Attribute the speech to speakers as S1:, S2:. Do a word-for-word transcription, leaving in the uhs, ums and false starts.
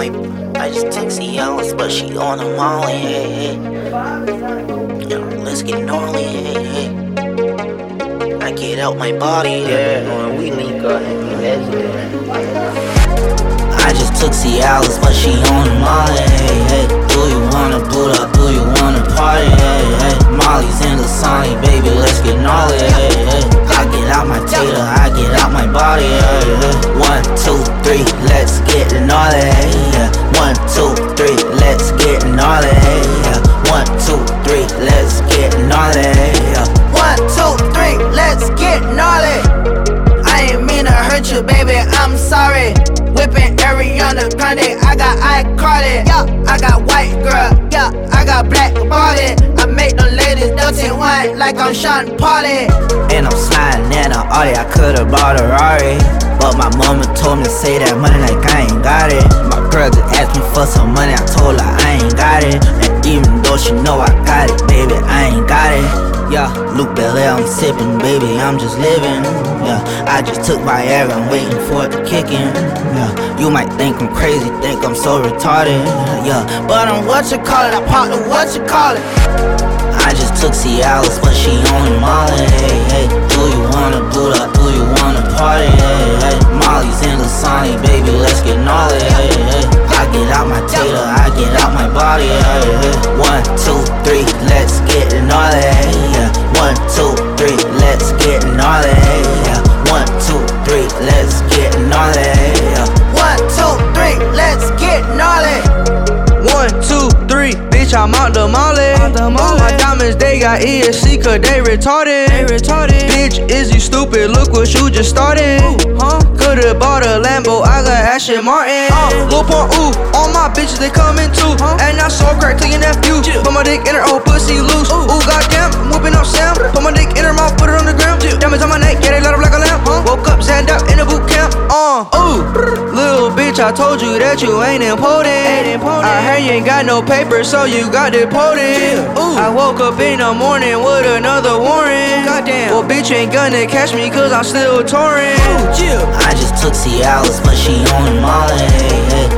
S1: my, I just took Cialis, but she on a Molly, hey, hey. Yo, let's get gnarly, hey, hey. I get out my body, yeah, when we link up, legendary. I just took Cialis, but she on a Molly, hey, hey. Do you wanna boot up, do you wanna party, hey, hey. Molly's in the Sonic, baby, let's get gnarly, hey, hey. I get out my tater, I get out my body, hey, hey. One, two, three, let's get gnarly, yeah. One, two, three, let's get gnarly, yeah. One, two, three, let's get gnarly, yeah. One, two, three, let's get gnarly. I ain't mean to hurt you, baby, I'm sorry. Whipping Ariana Grande, I got iCarly, yeah. I got white girl, yeah. I got black body. I make them ladies dirty wine like I'm Sean Pauli. And I'm sliding in a Audi, I could've bought a Rari, but my mama told me to say that money like I ain't got it. My girl just asked me for some money, I told her I ain't got it. And even though she know I got it, baby, I ain't got it. Yeah, Luke Belaire, I'm sipping, baby, I'm just living. Yeah, I just took Viagra, I'm waiting for it to kick in. Yeah, you might think I'm crazy, think I'm so retarded. Yeah, but I'm what you call it, I popped the what you call it. I just took Cialis, but she on the Molly, hey, hey. Do you wanna boot up, do you wanna party, hey, hey. Molly's in the Sonic, baby, let's get gnarly, hey, hey. I get out my tater, I get out my body, hey, hey. One, two, three, let's get gnarly, yeah. One, two, three, let's get gnarly, yeah. One, two, three, let's get gnarly, yeah. One, two, three, let's get gnarly.
S2: One, two, three, bitch, I'm out the Molly. All my diamonds, they got E S C, cause they retarded. They retarded. Bitch, is you stupid? Look what you just started. Ooh, huh? Could've bought a Lambo, I got Aston Martin. Uh, Lil Pump, ooh, all my bitches, they coming too. Huh? And I saw crack to your nephew. Put my dick in her old pussy loose. Ooh, ooh goddamn, I'm whipping up Sam. Put my dick in her mouth, put it on the ground. Diamonds on my neck, yeah, they light up like a lamp. Huh? Woke up, zanned up in a boot camp. Uh, ooh, little bitch, I told you that you ain't important. Ain't important. I heard you ain't got no paper, so you got deported. Ooh. I woke up in the morning with another warrant. Goddamn. Well, bitch, you ain't gonna catch me, cause I'm still touring.
S1: I just took Cialis, but she on the Molly, hey, hey.